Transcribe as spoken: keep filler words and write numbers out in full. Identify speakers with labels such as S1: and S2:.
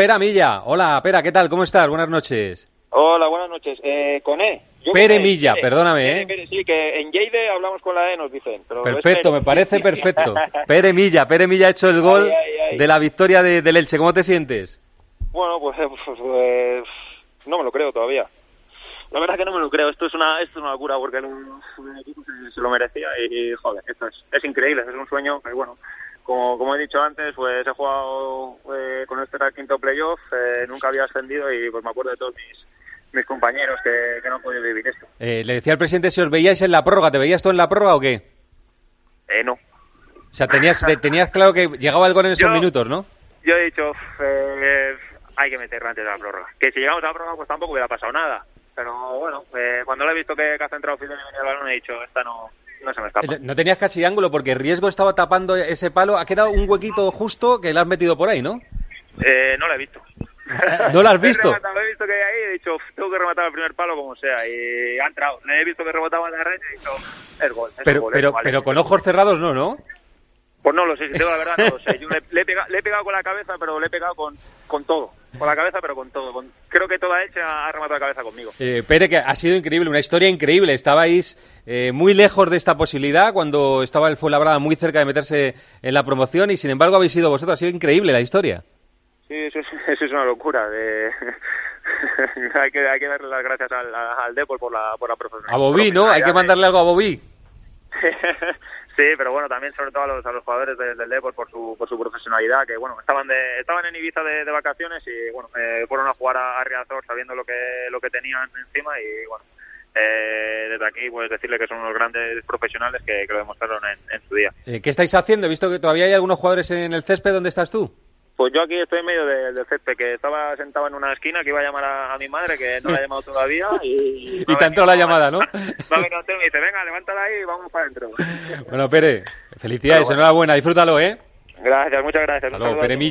S1: Pera Milla. Hola, Pera, ¿qué tal? ¿Cómo estás? Buenas noches.
S2: Hola, buenas noches. Eh, con E. Yo
S1: Pere
S2: con e.
S1: Milla,
S2: Pere.
S1: perdóname,
S2: Pere,
S1: ¿eh?
S2: Pere, sí, que en Lleide hablamos con la E, nos dicen. Pero
S1: Perfecto,
S2: es
S1: me parece perfecto. Pere Milla, Pere Milla ha hecho el gol
S2: ay, ay, ay.
S1: de la victoria de, del Elche. ¿Cómo te sientes?
S2: Bueno, pues, pues, pues no me lo creo todavía. La verdad que no me lo creo. Esto es una esto es una locura porque el, el equipo se, se lo merecía y, joder, esto es, es increíble. Es un sueño que, bueno, como, como he dicho antes, pues he jugado eh, con este era el quinto playoff, eh, nunca había ascendido y pues me acuerdo de todos mis, mis compañeros que, que no han podido vivir esto.
S1: Eh, le decía al presidente si os veíais en la prórroga. ¿Te veías tú en la prórroga o qué?
S2: Eh, no.
S1: O sea, tenías, tenías claro que llegaba el gol en esos
S2: Yo-
S1: minutos, ¿no?
S2: Yo he dicho, eh, hay que meterlo antes de la prórroga. Que si llegamos a la prórroga, pues tampoco hubiera pasado nada. Pero bueno, eh, cuando lo he visto que, que ha centrado Fidel y venía el balón, he dicho, esta no, no se me escapa.
S1: No tenías casi ángulo porque Riesgo estaba tapando ese palo. Ha quedado un huequito justo que le has metido por ahí, ¿no?
S2: Eh, no lo he visto.
S1: ¿No lo has visto?
S2: He rematado, he visto que hay ahí, he dicho, tengo que rematar el primer palo como sea. Y ha entrado. Le he visto que rebotaba en la red y he dicho, es gol. Es
S1: Pero,
S2: un gol,
S1: pero,
S2: es vale.
S1: pero con ojos cerrados no, ¿no?
S2: Pues no lo sé, si tengo la verdad, no lo sé. Yo le, le he pegado, le he pegado con la cabeza, pero le he pegado con, con todo. Con la cabeza, pero con todo. Con, creo que toda Elche ha, ha rematado la cabeza conmigo.
S1: Eh, Pere, que ha sido increíble, una historia increíble. Estabais eh, muy lejos de esta posibilidad cuando estaba el Fuenlabrada muy cerca de meterse en la promoción y sin embargo habéis sido vosotros. Ha sido increíble la historia.
S2: Sí, eso es, eso es una locura. De... hay, que, hay que darle las gracias al, al Depor por la, por la profesionalidad.
S1: A Bobí, ¿no? Hay que mandarle algo a Bobí.
S2: Sí, pero bueno, también sobre todo a los, a los jugadores del, del Depor por su, por su profesionalidad, que bueno, estaban de, estaban en Ibiza de, de vacaciones y bueno, eh, fueron a jugar a, a Riazor sabiendo lo que, lo que tenían encima y bueno, eh, desde aquí pues decirle que son unos grandes profesionales que, que lo demostraron en, en su día.
S1: Eh, ¿Qué estáis haciendo? He visto que todavía hay algunos jugadores en el césped. ¿Dónde estás tú?
S2: Pues yo aquí estoy en medio de- del césped, que estaba sentado en una esquina, que iba a llamar a, a mi madre, que no la ha llamado todavía. Y,
S1: Y te ha entrado la llamada, ¿no?
S2: Va a venir y me dice, venga, levántala ahí y vamos para adentro.
S1: Bueno, Pere, felicidades,
S2: Pero bueno.
S1: enhorabuena, disfrútalo, ¿eh?
S2: Gracias, muchas gracias.
S1: Hasta
S2: Un
S1: luego,
S2: saludo a
S1: Pere
S2: todos.
S1: Milla.